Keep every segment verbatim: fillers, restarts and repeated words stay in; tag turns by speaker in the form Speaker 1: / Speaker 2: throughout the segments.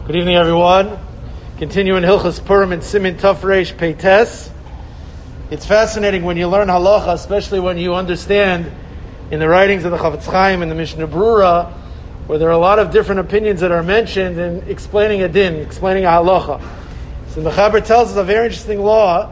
Speaker 1: Good evening, everyone. Continuing Hilchos Purim and Simin Tov Reish Pei Tes. It's fascinating when you learn halacha, especially when you understand in the writings of the Chafetz Chaim and the Mishnah Brura, where there are a lot of different opinions that are mentioned in explaining a din, explaining a halacha. So the Mechaber tells us a very interesting law,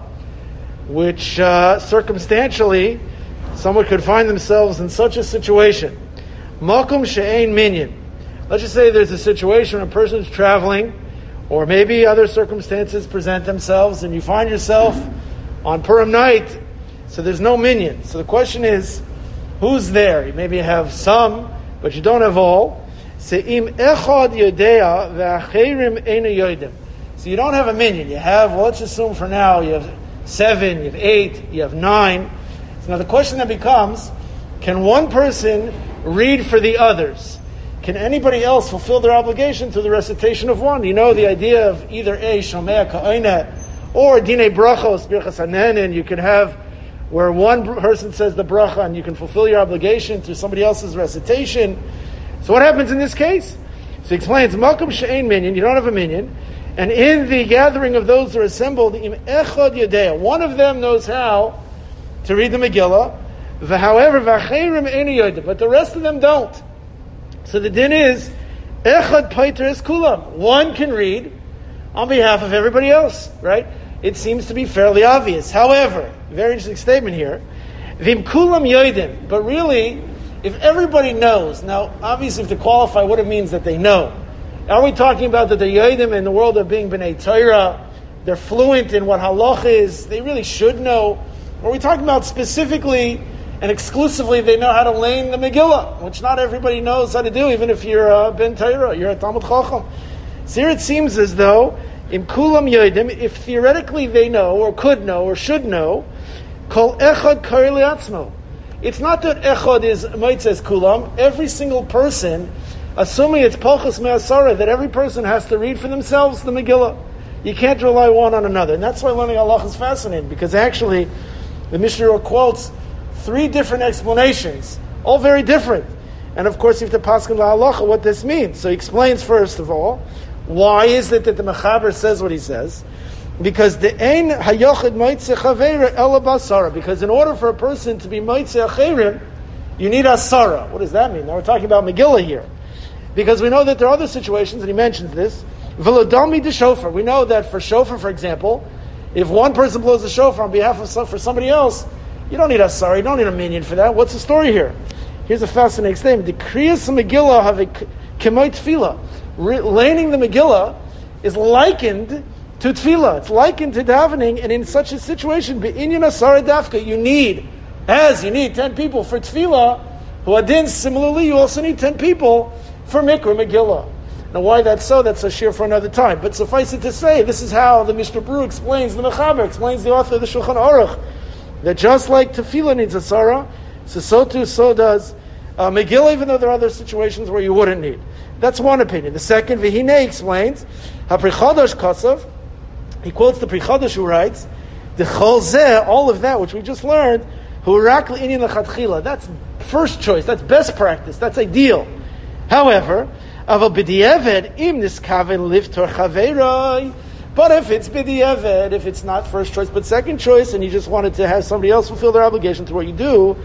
Speaker 1: which uh, circumstantially someone could find themselves in such a situation. Makom she'ein minyan. Let's just say there's a situation where a person is traveling, or maybe other circumstances present themselves, and you find yourself on Purim night, so there's no minyan. So the question is, who's there? You maybe have some, but you don't have all. Se'im echad yodea ve'acherim eina yodim. So you don't have a minyan. You have, well, let's assume for now, you have seven, you have eight, you have nine. So now the question that becomes, can one person read for the others? Can anybody else fulfill their obligation through the recitation of one? You know the idea of either A, Shomea Ka'oineh, or Dinei Brachos, Birchas HaNenin. You can have where one person says the bracha and you can fulfill your obligation through somebody else's recitation. So what happens in this case? So he explains, Malkum She'ein Minyan, you don't have a minyan, and in the gathering of those that are assembled, Im Echad Yodea, one of them knows how to read the Megillah, however, V'acheirim Eina Yodim, but the rest of them don't. So the din is, Echad Paiter es Kulam. One can read on behalf of everybody else, right? It seems to be fairly obvious. However, very interesting statement here. Vim Kulam Yodim. But really, if everybody knows, now obviously to qualify what it means that they know. Are we talking about that the Yodim in the world of being B'nai Torah, they're fluent in what halach is, they really should know? Or are we talking about specifically and exclusively they know how to learn the Megillah, which not everybody knows how to do, even if you're a Ben Torah, you're a Talmud Chacham. So here it seems as though, in Kulam Yodim, if theoretically they know, or could know, or should know, Kol Echad Kari Le'atzmo. It's not that Echad is Meitzes Kulam, every single person, assuming it's Pachas Me'asara, that every person has to read for themselves the Megillah. You can't rely one on another. And that's why learning halacha is fascinating, because actually, the Mishnah quotes three different explanations, all very different. And of course, you have to paskin la'halacha what this means. So he explains first of all, why is it that the Mechaber says what he says? Because the ein hayochid moitze chaveira ela basara. Because in order for a person to be moitze acherim, you need asara. What does that mean? Now we're talking about Megillah here. Because we know that there are other situations, and he mentions this. V'lodami de shofar. We know that for shofar, for example, if one person blows the shofar on behalf of some, for somebody else, you don't need a sorry, you don't need a minyan for that. What's the story here? Here's a fascinating statement. The Kriyas Megillah have a kemoi tefillah. Learning the Megillah is likened to tefillah. It's likened to davening, and in such a situation, be'inyan asara dafka, you need, as you need ten people for tefillah, who adin, similarly, you also need ten people for mikra Megillah. Now why that's so, that's a shir for another time. But suffice it to say, this is how the Mishnah Brura explains, the Mechaber explains, the author of the Shulchan Aruch, that just like tefillah needs a sarah, so so too, so does uh, Megillah, even though there are other situations where you wouldn't need. That's one opinion. The second, Vihine explains, HaPri Chadash Kasav, he quotes the Pri Chadash who writes, the Cholzeh, all of that which we just learned, Hurak L'Inyan L'Chatchila, that's first choice, that's best practice, that's ideal. However, Aval B'di'eved, Im Niskaven Liftor Chaverai, but if it's b'di'eved, if it's not first choice but second choice, and you just wanted to have somebody else fulfill their obligation through what you do,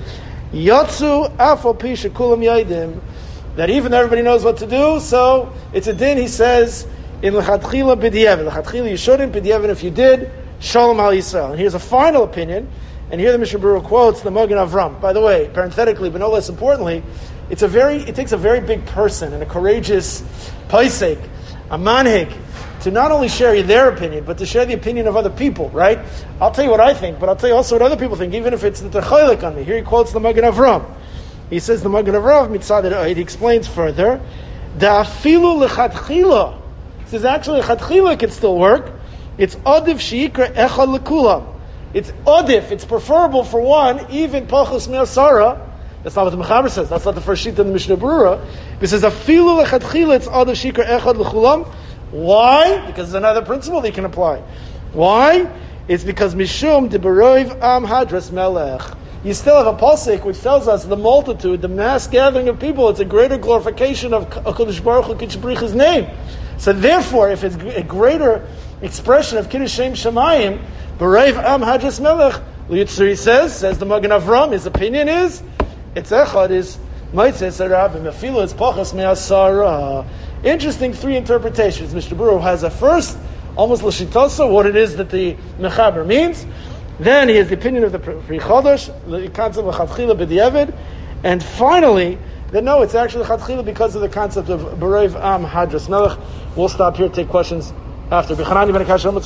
Speaker 1: yotzu afal pi shekulam yaidim, that even though everybody knows what to do, so it's a din, he says, in l'chatchila b'di'eved. L'chatchila you shouldn't, b'di'eved if you did, shalom al Yisrael. And here's a final opinion, and here the Mishnah Brura quotes the Magen Avram. By the way, parenthetically, but no less importantly, it's a very, it takes a very big person and a courageous paisek, a manhig, to not only share their opinion, but to share the opinion of other people, right? I'll tell you what I think, but I'll tell you also what other people think, even if it's the Techolik on me. Here he quotes the Magen Avram. He says the Magen Avram, mitzad, he explains further, Da'afilu lechatchila. He says actually lechatchila can still work. It's odif sheikra echad lekulam. It's odif, it's preferable for one, even pachos me'asara. That's not what the Mechaber says. That's not the first sheet in the Mishnah Brura. He says afilu lechatchila, it's odif sheikra echad lekulam. Why? Because there's another principle that you can apply. Why? It's because Mishum de Beroiv Am Hadras Melech. You still have a pasuk which tells us the multitude, the mass gathering of people, it's a greater glorification of HaKadosh Baruch Hu K'Shabrich's name. So therefore, if it's a greater expression of Kiddush Shem Shemayim, B'Reiv Am Hadras Melech, Liyitzuri says, says the Magen Avram, his opinion is, it's Echad is Maitzeh Sarab, Mefilu is Pachas Me'asara. Interesting three interpretations. Mister Buru has a first, almost L'shitasa, what it is that the Mechaber means. Then he has the opinion of the Pri Chodesh, the concept of Chatchila B'diavad, and finally, that no, it's actually Chatchila because of the concept of B'Reiv Am Hadras Melech. We'll stop here, take questions after.